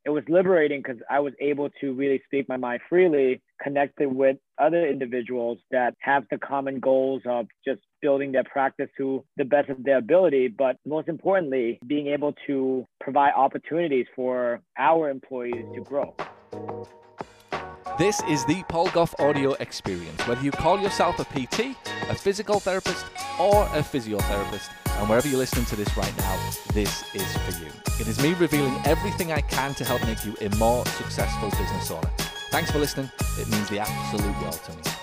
it was liberating because I was able to really speak my mind freely, connected with other individuals that have the common goals of just building their practice to the best of their ability. But most importantly, being able to provide opportunities for our employees to grow. This is the Paul Gough audio experience. Whether you call yourself a PT, a physical therapist, or a physiotherapist, and wherever you're listening to this right now, this is for you. It is me revealing everything I can to help make you a more successful business owner. Thanks for listening. It means the absolute world to me.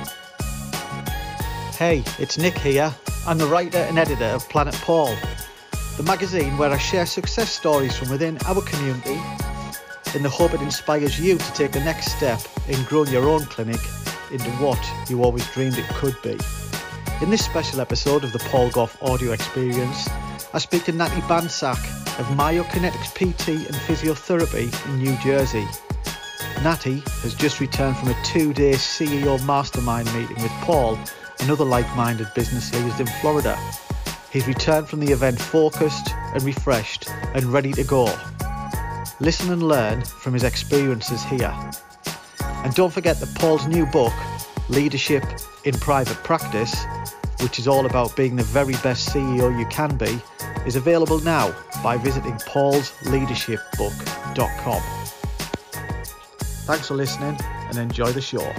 Hey, it's Nick here. I'm the writer and editor of Planet Paul, the magazine where I share success stories from within our community in the hope it inspires you to take the next step in growing your own clinic into what you always dreamed it could be. In this special episode of the Paul Gough audio experience, I speak to Natty Bansack of Myokinetics PT and Physiotherapy in New Jersey. Natty has just returned from a 2-day CEO mastermind meeting with Paul and other like-minded business leaders in Florida. He's returned from the event focused and refreshed and ready to go. Listen and learn from his experiences here. And don't forget that Paul's new book, Leadership in Private Practice, which is all about being the very best CEO you can be, is available now by visiting paulsleadershipbook.com. Thanks for listening and enjoy the show.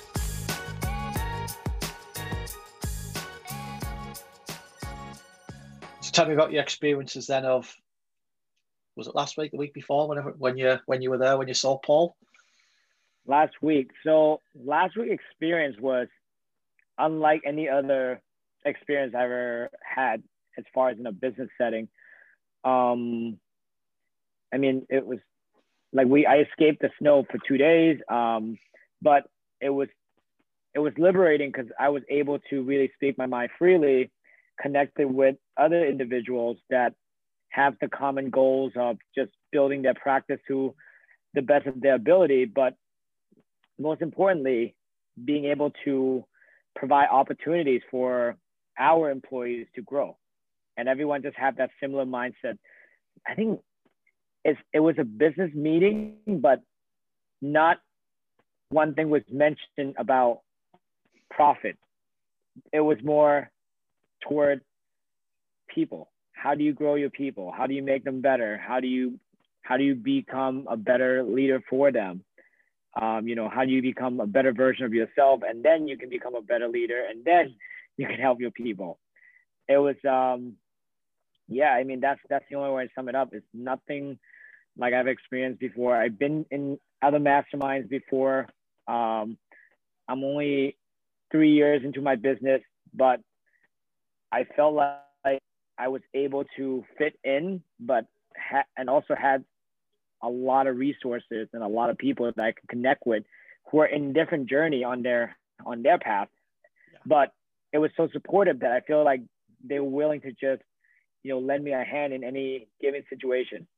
So tell me about your experiences then of, was it last week, the week before, when you were there, when you saw Paul? Last week. So last week's experience was unlike any other experience I ever had as far as in a business setting. I mean, it was like I escaped the snow for 2 days, but it was liberating because I was able to really speak my mind freely, connected with other individuals that have the common goals of just building their practice to the best of their ability. But most importantly, being able to provide opportunities for our employees to grow. And everyone just have that similar mindset. I think it was a business meeting, but not one thing was mentioned about profit. It was more toward people. How do you grow your people? How do you make them better? How do you become a better leader for them? How do you become a better version of yourself? And then you can become a better leader, and then you can help your people. It was, I mean, that's the only way to sum it up. It's nothing like I've experienced before. I've been in other masterminds before. I'm only 3 years into my business, but I felt like I was able to fit in, but and also had a lot of resources and a lot of people that I could connect with who are in different journey on their path. Yeah. But it was so supportive that I feel like they were willing to just, lend me a hand in any given situation.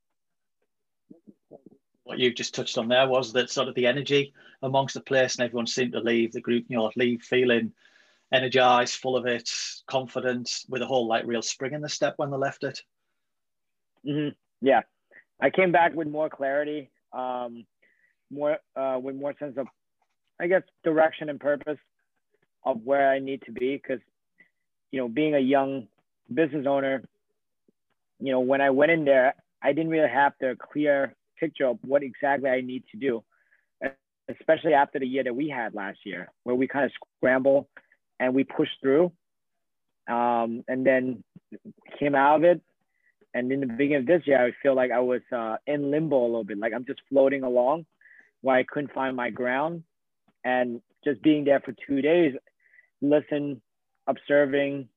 What you just touched on there was that sort of the energy amongst the place, and everyone seemed to leave the group, leave feeling energized, full of it, confident, with a whole real spring in the step when they left it. Mm-hmm. Yeah. I came back with more clarity, with more sense of, I guess, direction and purpose of where I need to be. Because, being a young business owner, when I went in there, I didn't really have the clear picture of what exactly I need to do, especially after the year that we had last year, where we kind of scrambled and we pushed through, and then came out of it. And in the beginning of this year, I feel like I was in limbo a little bit. Like I'm just floating along where I couldn't find my ground. And just being there for 2 days, listen, observing,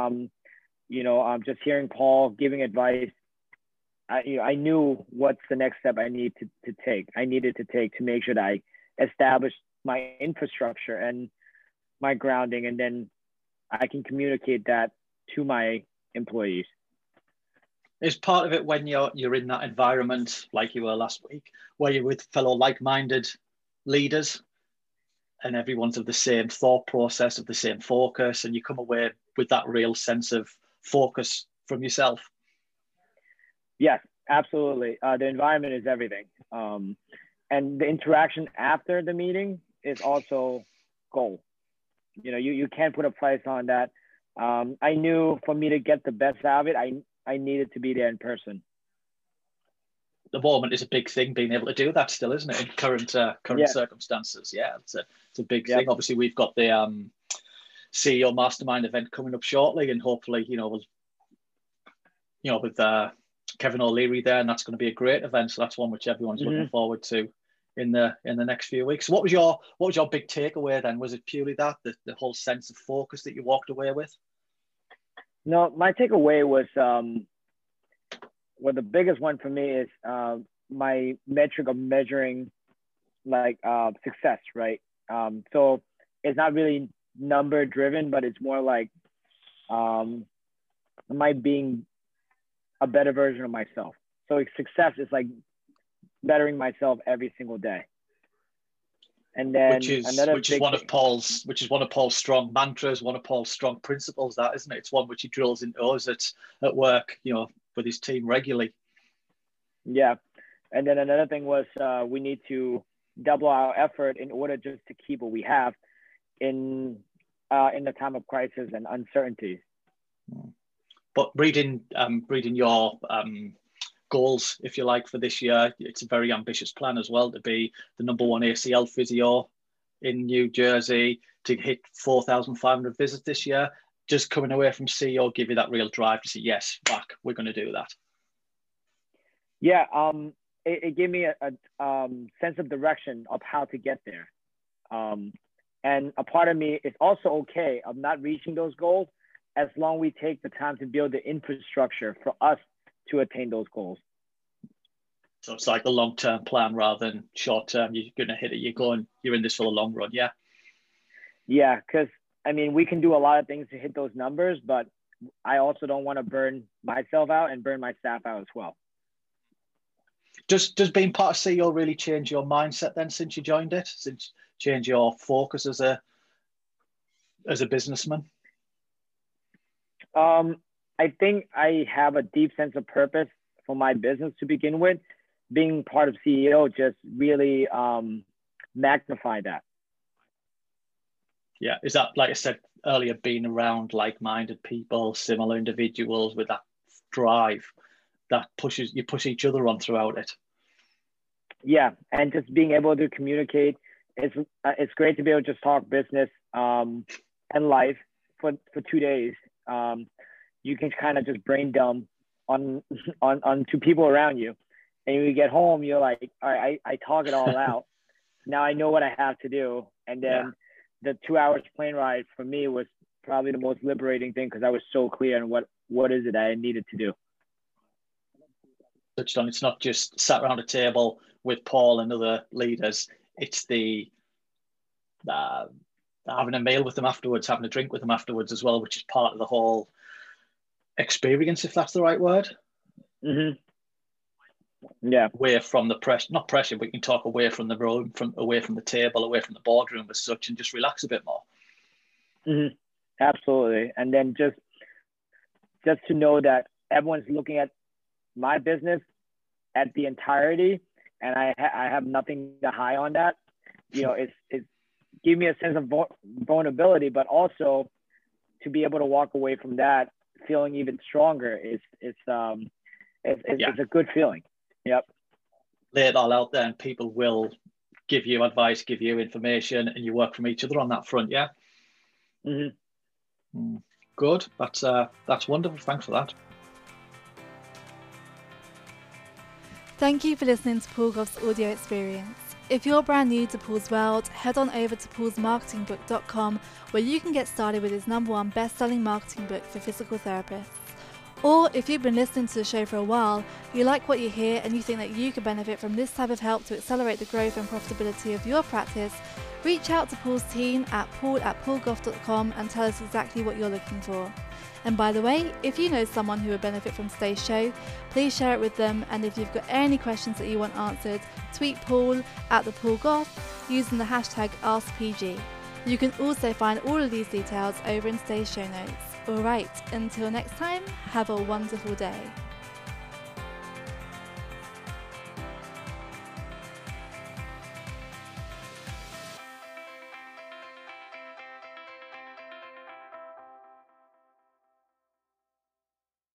just hearing Paul giving advice. I knew what's the next step I needed to take to make sure that I established my infrastructure and my grounding, and then I can communicate that to my employees. Is part of it when you're in that environment like you were last week, where you're with fellow like-minded leaders and everyone's of the same thought process, of the same focus, and you come away with that real sense of focus from yourself? Yes, Absolutely. The environment is everything. And the interaction after the meeting is also gold. You know, you can't put a price on that. I knew for me to get the best out of it, I needed to be there in person. The moment is a big thing, being able to do that still, isn't it, in current circumstances? Yeah, it's a big thing. Obviously, we've got the CEO Mastermind event coming up shortly, and hopefully, with Kevin O'Leary there, and that's going to be a great event. So that's one which everyone's looking forward to in the next few weeks. So what was your big takeaway then? Was it purely that the whole sense of focus that you walked away with? No, my takeaway was the biggest one for me is my metric of measuring like success, right? So it's not really number driven, but it's more like am I being a better version of myself? So success is like bettering myself every single day. And then which is one of Paul's strong mantras, one of Paul's strong principles, that, isn't it? It's one which he drills into us at work, with his team regularly. Yeah. And then another thing was we need to double our effort in order just to keep what we have in the time of crisis and uncertainty. But reading your goals, if you like, for this year, it's a very ambitious plan as well, to be the #1 ACL physio in New Jersey, to hit 4,500 visits this year. Just coming away from CEO give you that real drive to say, yes, back, we're going to do that? Yeah, it gave me a sense of direction of how to get there. And a part of me is also okay of not reaching those goals as long as we take the time to build the infrastructure for us to attain those goals. So it's like a long-term plan rather than short-term. You're going to hit it. You're in this for the long run. Yeah. Yeah. Cause I mean, we can do a lot of things to hit those numbers, but I also don't want to burn myself out and burn my staff out as well. Does being part of CEO really change your mindset then since you joined it? Since change your focus as a businessman? I think I have a deep sense of purpose for my business to begin with. Being part of CEO just really magnified that. Yeah, is that, like I said earlier, being around like-minded people, similar individuals with that drive that push each other on throughout it? Yeah, and just being able to communicate. It's great to be able to just talk business and life for 2 days. You can kind of just brain dump on to people around you, and when you get home, you're like, all right, I talk it all out. Now I know what I have to do, and then the 2 hours plane ride for me was probably the most liberating thing because I was so clear on what is it I needed to do. Touched on, it's not just sat around a table with Paul and other leaders. It's the having a meal with them afterwards, having a drink with them afterwards as well, which is part of the whole experience, if that's the right word. Mm-hmm. Yeah. Away from the pressure, not pressure, but you can talk away from the room, away from the table, away from the boardroom as such, and just relax a bit more. Mm-hmm. Absolutely. And then just to know that everyone's looking at my business at the entirety, and I have nothing to hide on that. It's give me a sense of vulnerability, but also to be able to walk away from that feeling even stronger. It's a good feeling. Yep. Lay it all out there, and people will give you advice, give you information, and you work from each other on that front. Yeah. Mm-hmm. Good. That's wonderful. Thanks for that. Thank you for listening to Paul Goff's audio experience. If you're brand new to Paul's world, head on over to paulsmarketingbook.com, where you can get started with his #1 best-selling marketing book for physical therapists. Or if you've been listening to the show for a while, you like what you hear and you think that you could benefit from this type of help to accelerate the growth and profitability of your practice, reach out to Paul's team at paul@paulgoff.com and tell us exactly what you're looking for. And by the way, if you know someone who would benefit from today's show, please share it with them. And if you've got any questions that you want answered, tweet Paul @thepaulgoff using the hashtag AskPG. You can also find all of these details over in today's show notes. Alright, until next time, have a wonderful day.